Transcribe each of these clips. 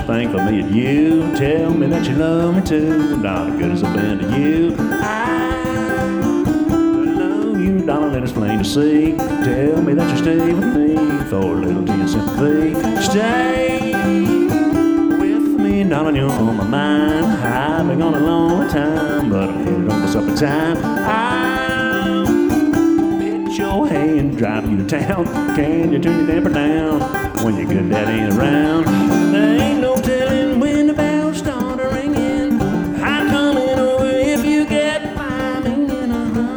thing for me and you. Tell me that you love me too. Not as good as I've been to you. I love you, darling, it's plain to see. Tell me that you stay with me for a little tea and sympathy. Stay with me, darling, you're on my mind. I've been gone a long time, but I'm headed on for supper time. I'll pitch your hand, drive you to town. Can you turn your damper down when your good daddy ain't around? There ain't no telling when the bells start ringing. I'm coming over if you get my meaning.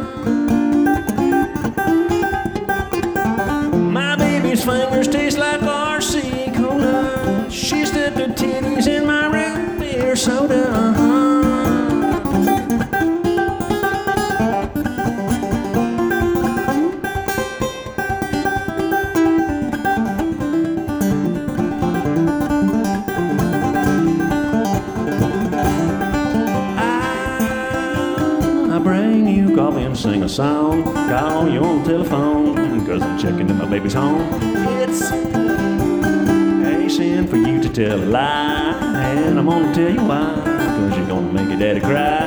My baby's fingers taste like RC Cola. She stuck her titties in my root beer soda. I bring you coffee and sing a song. Call you on the telephone, cause I'm checking if my baby's home. It's a sin for you to tell a lie, and I'm gonna tell you why, cause you're gonna make your daddy cry.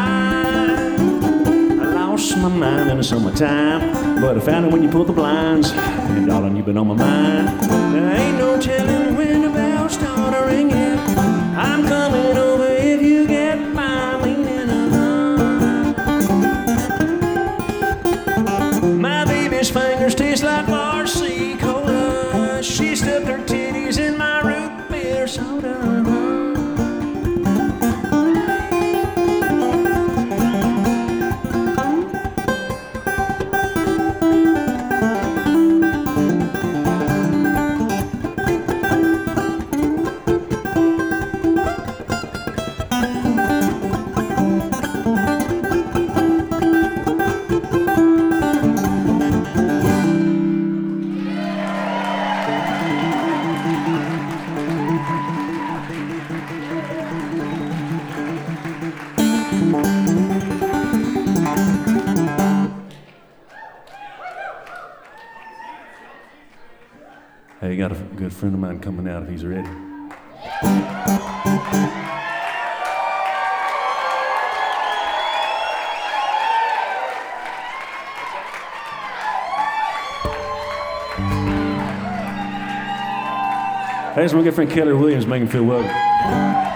I lost my mind in the summertime, but I found it when you pulled the blinds, and darling, you've been on my mind. There ain't no telling when the bells start ringing. I'm coming over if you get my meaning. My baby's fingers taste like RC Cola. She stuck her titties in my root beer soda. Hey, got a good friend of mine coming out if he's ready. Hey, this is my good friend Keller Williams. Make him feel welcome.